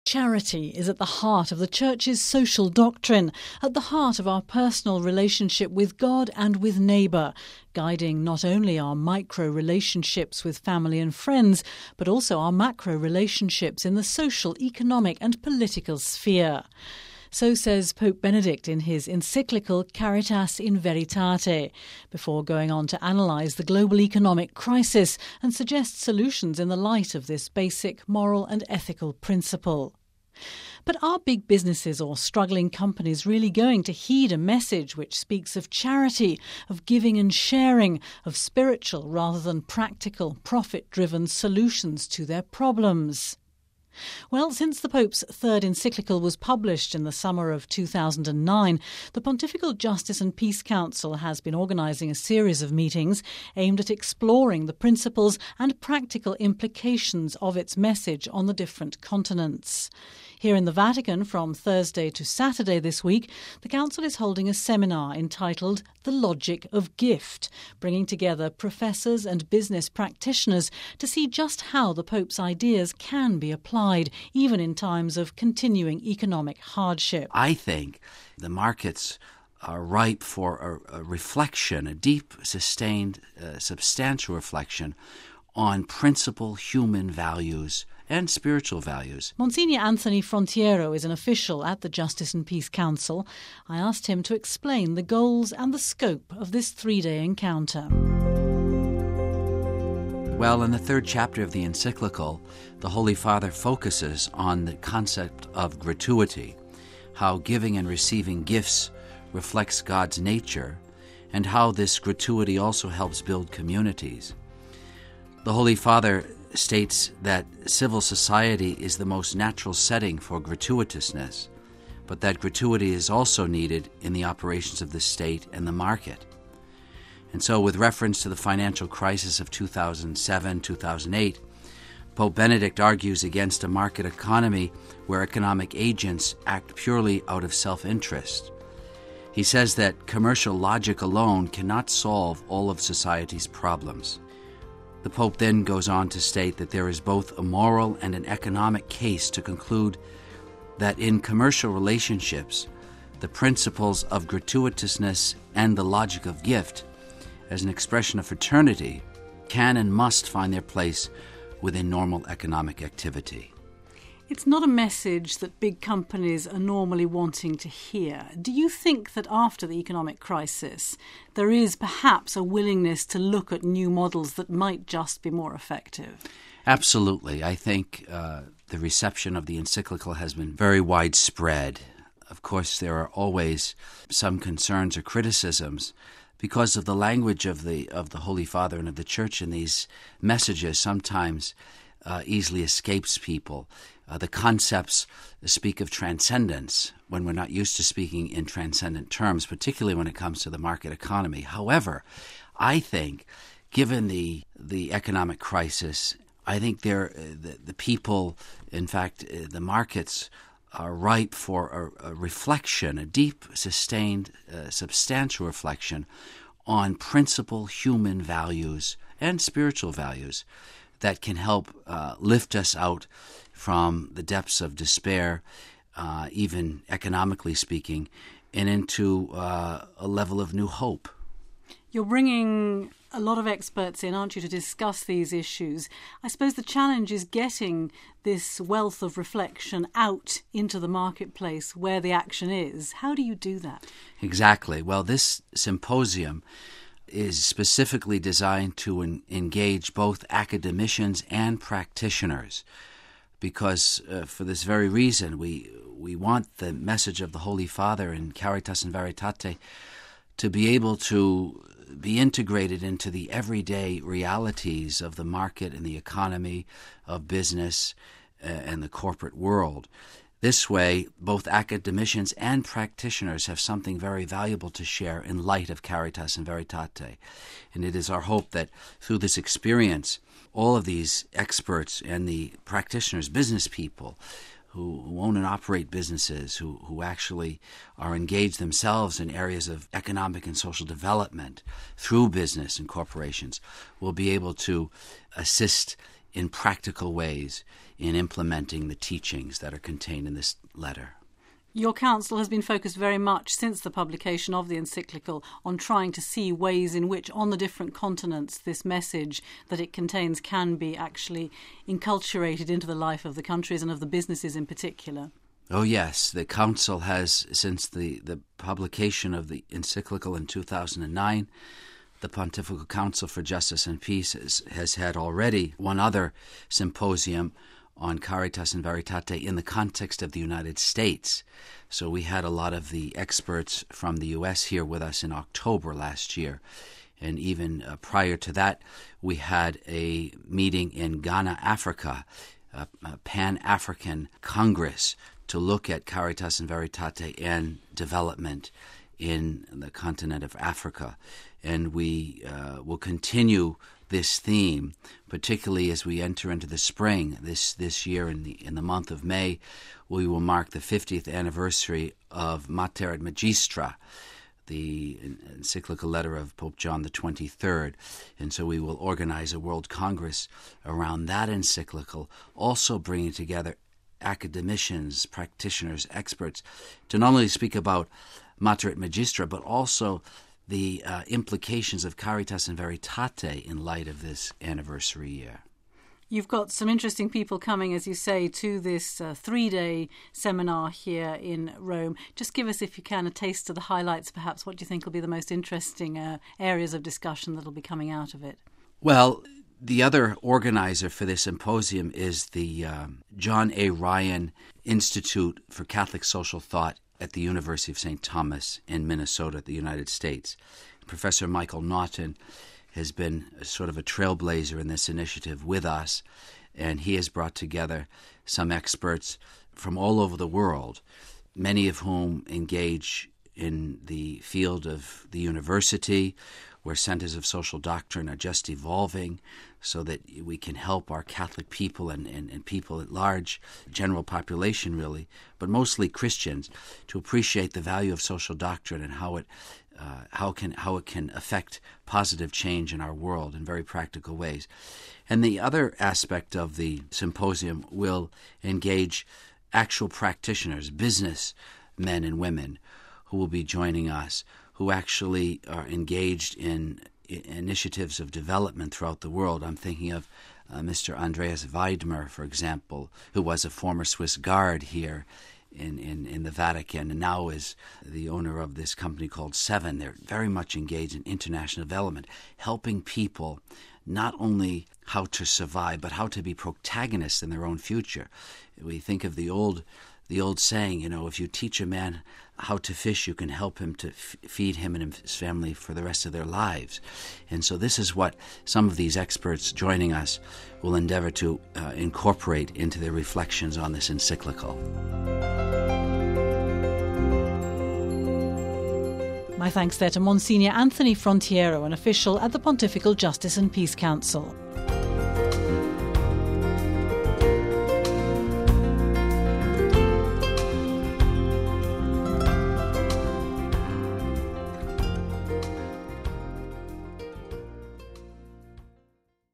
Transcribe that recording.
Charity is at the heart of the Church's social doctrine, at the heart of our personal relationship with God and with neighbour, guiding not only our micro-relationships with family and friends, but also our macro-relationships in the social, economic and political sphere. So says Pope Benedict in his encyclical Caritas in Veritate, before going on to analyse the global economic crisis and suggest solutions in the light of this basic moral and ethical principle. But are big businesses or struggling companies really going to heed a message which speaks of charity, of giving and sharing, of spiritual rather than practical, profit-driven solutions to their problems? Well, since the Pope's third encyclical was published in the summer of 2009, the Pontifical Justice and Peace Council has been organising a series of meetings aimed at exploring the principles and practical implications of its message on the different continents. Here in the Vatican, from Thursday to Saturday this week, the Council is holding a seminar entitled The Logic of Gift, bringing together professors and business practitioners to see just how the Pope's ideas can be applied, even in times of continuing economic hardship. I think the markets are ripe for a reflection, a deep, sustained, substantial reflection on principal human values and spiritual values. Monsignor Anthony Frontiero is an official at the Justice and Peace Council. I asked him to explain the goals and the scope of this three-day encounter. Well, in the third chapter of the encyclical, the Holy Father focuses on the concept of gratuity, how giving and receiving gifts reflects God's nature, and how this gratuity also helps build communities. The Holy Father states that civil society is the most natural setting for gratuitousness, but that gratuity is also needed in the operations of the state and the market. And so, with reference to the financial crisis of 2007-2008, Pope Benedict argues against a market economy where economic agents act purely out of self-interest. He says that commercial logic alone cannot solve all of society's problems. The Pope then goes on to state that there is both a moral and an economic case to conclude that in commercial relationships, the principles of gratuitousness and the logic of gift, as an expression of fraternity, can and must find their place within normal economic activity. It's not a message that big companies are normally wanting to hear. Do you think that after the economic crisis, there is perhaps a willingness to look at new models that might just be more effective? Absolutely. I think the reception of the encyclical has been very widespread. Of course, there are always some concerns or criticisms because of the language of the Holy Father and of the Church in these messages sometimes easily escapes people. The concepts speak of transcendence when we're not used to speaking in transcendent terms, particularly when it comes to the market economy. However, I think, given the economic crisis, I think the people, in fact, the markets are ripe for a reflection, a deep, sustained, substantial reflection on principal human values and spiritual values that can help lift us out from the depths of despair, even economically speaking, and into a level of new hope. You're bringing a lot of experts in, aren't you, to discuss these issues? I suppose the challenge is getting this wealth of reflection out into the marketplace where the action is. How do you do that? Exactly. Well, this symposium is specifically designed to engage both academicians and practitioners, because for this very reason, we want the message of the Holy Father in Caritas in Veritate to be able to be integrated into the everyday realities of the market and the economy, of business and the corporate world. This way, both academicians and practitioners have something very valuable to share in light of Caritas in Veritate. And it is our hope that through this experience, all of these experts and the practitioners, business people, who own and operate businesses, who actually are engaged themselves in areas of economic and social development through business and corporations, will be able to assist in practical ways in implementing the teachings that are contained in this letter. Your council has been focused very much since the publication of the encyclical on trying to see ways in which on the different continents this message that it contains can be actually enculturated into the life of the countries and of the businesses in particular. Oh yes, the council has, since the publication of the encyclical in 2009, the Pontifical Council for Justice and Peace has had already one other symposium on Caritas in Veritate in the context of the United States. So we had a lot of the experts from the U.S. here with us in October last year. And even prior to that, we had a meeting in Ghana, Africa, a Pan-African Congress to look at Caritas in Veritate and development in the continent of Africa. And we will continue this theme, particularly as we enter into the spring this year. In the month of May, we will mark the 50th anniversary of Mater et Magistra, the encyclical letter of Pope John the 23rd. And so we will organize a World Congress around that encyclical, also bringing together academicians, practitioners, experts, to not only speak about Mater et Magistra, but also the implications of Caritas in Veritate in light of this anniversary year. You've got some interesting people coming, as you say, to this 3-day seminar here in Rome. Just give us, if you can, a taste of the highlights, perhaps. What do you think will be the most interesting areas of discussion that will be coming out of it? Well, the other organizer for this symposium is the John A. Ryan Institute for Catholic Social Thought at the University of St. Thomas in Minnesota, the United States. Professor Michael Naughton has been sort of a trailblazer in this initiative with us, and he has brought together some experts from all over the world, many of whom engage in the field of the university, where centers of social doctrine are just evolving so that we can help our Catholic people and people at large, general population really, but mostly Christians, to appreciate the value of social doctrine and how it can affect positive change in our world in very practical ways. And the other aspect of the symposium will engage actual practitioners, business men and women, who will be joining us, who actually are engaged in initiatives of development throughout the world. I'm thinking of Mr. Andreas Weidmer, for example, who was a former Swiss Guard here in the Vatican and now is the owner of this company called Seven. They're very much engaged in international development, helping people not only how to survive, but how to be protagonists in their own future. We think of the old saying, if you teach a man how to fish, you can help him to feed him and his family for the rest of their lives. And so this is what some of these experts joining us will endeavor to incorporate into their reflections on this encyclical. My thanks there to Monsignor Anthony Frontiero, an official at the Pontifical Justice and Peace Council.